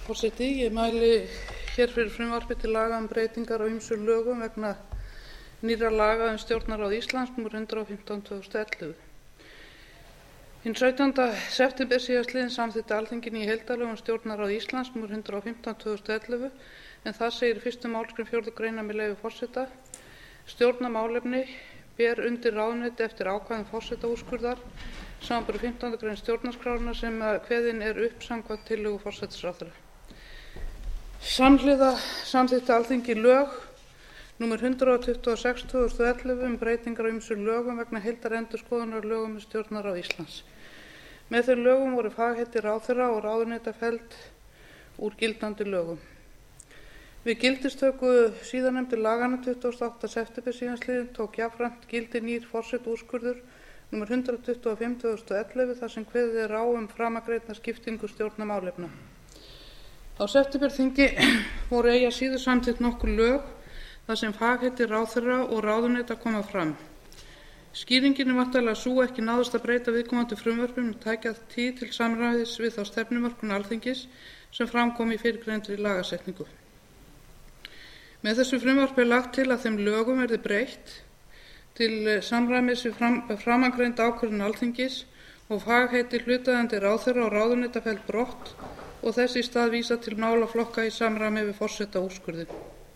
Forseti, ég mæli hér fyrir frumvarpi til laga um breytingar á ýmsum lögum vegna nýrra laga um Stjórnarráð Íslands, númer 115/2011. Hinn 17. september síðastliðinn samþykkti Alþingi ný heildarlög um Stjórnarráð Íslands, númer 115/2011, en þar segir í 1. málsgrein 4. greinar með leyfi forseta: Stjórnarmálefni ber undir ráðuneyti eftir ákvæðum forsetaúrskurðar, samanber 15. grein stjórnarskrárinnar sem kveðin er upp samkvæmt tillögu forsætisráðherra. Samhliða samþykkti Alþingi lög númer 126/2011 um breytingar á ýmsum lögum vegna heildarendurskoðunar á lögum um Stjórnarráð Íslands. Með þeim lögum voru fagheiti ráðherra og ráðuneyta felld úr gildandi lögum. Við gildistöku síðarnefndu laganna 28. september síðastliðinn tók jafnframt gildi nýr forsetaúrskurður númer 125/2011 þar sem kveðið er á framangreinda skiptingu stjórnarmálefna. Á septemberþingi voru eigi að síður samþykkt nokkur lög þar sem fagheiti ráðherra og ráðuneyta koma fram. Skýringin er væntanlega sú að ekki náðist að breyta viðkomandi frumvörpum og tækja tíð til samræmis við þá stefnumörkun Alþingis sem fram kom í fyrrgreindri lagasetningu. Með þessu frumvarpi er lagt til að þeim lögum verði breytt til samræmis við framangreind ákvörðun Alþingis og fagheiti hlutaðeigandi ráðherra og ráðuneyta felld brott og þess í stað vísað til málaflokka í samræmi við forsetaúrskurðinn.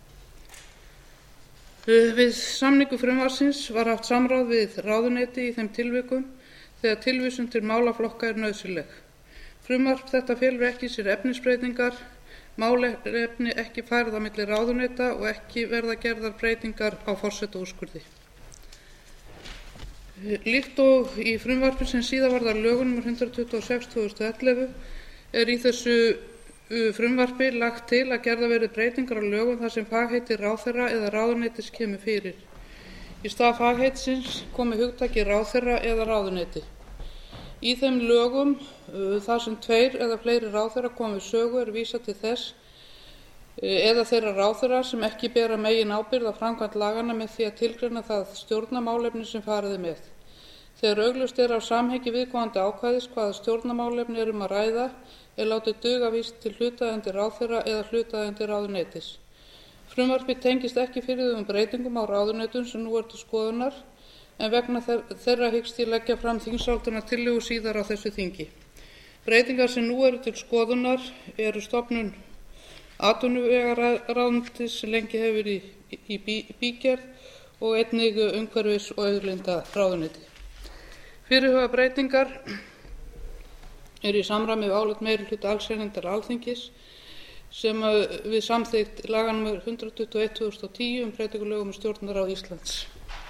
Við samningu frumvarpsins var haft samráð við ráðuneyti í þeim tilvikum þegar tilvísun til málaflokka er nauðsynleg. Frumvarp þetta felur ekki í sér efnisbreytingar, málefni ekki færð á milli ráðuneyta og ekki verða gerðar breytingar á forsetaúrskurði. Líkt og í frumvarpi sem síðar varð að lögum nr. 126/2011 er í þessu frumvarpi lagt til að gerðar verði breytingar á lögum þar sem fagheiti ráðherra eða ráðuneytis kemur fyrir. Í stað fagheitsins komi hugtakið ráðherra eða ráðuneyti. Í þeim lögum þar sem tveir eða fleiri ráðherrar komu við sögu er vísað til þess eða þeirra ráðherra sem ekki bera megin ábyrgð á framkvæmd laganna með því að tilgreina það stjórnarmálefni sem farið er með. Þegar augljóst er af samhengi viðkomandi ákvæðis hvaða stjórnarmálefni er að ræða er látið duga að vísa til hlutaðeigandi ráðherra eða hlutaðeigandi ráðuneytis. Frumvarpið tengist ekki fyrirhuguðum breytingum á ráðuneytum sem nú er til skoðunar, en vegna þeirra hyggst ég leggja fram þingsályktunartillögu síðar á þessu þingi. Breytingar sem nú eru til skoðunar eru stofnun atvinnuvegaráðuneytis sem lengi hefur verið í bígerð og einnig umhverfis- og auðlindaráðuneyti. Fyrirhugaðar breytingar eru í samræmi við álit meirihluta allsherjarnefndar Alþingis sem við samþykkt laga nr. 121/2010 um breytingu á lögum um Stjórnarráð Íslands.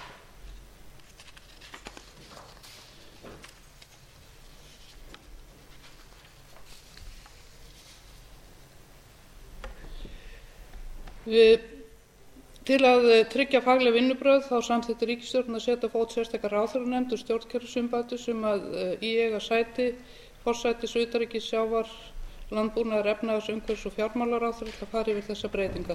Til að tryggja fagleg vinnubrögð þá samþykkti ríkisstjórnin að setja á fót sérstaka ráðherranefnd um stjórnkerfisumbætur sem í eiga sæti forsætis-, utanríkis-, sjávar-, landbúnaðar-, efnahags-, umhverfis- og fjármálaráðherra til að fara yfir þessar breytingar.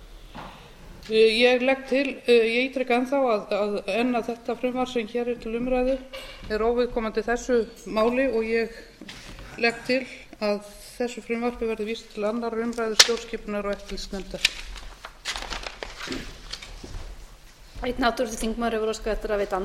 Ég ítreka ennþá að þetta frumvarp sem hér er til umræðu er óviðkomandi þessu máli og ég legg til að þessu frumvarpi verði vísað til annarrar umræðu stjórnskipunar- og eftirlitsnefndar. Einn háttvirtur þingmaður hefur óskað eftir að veita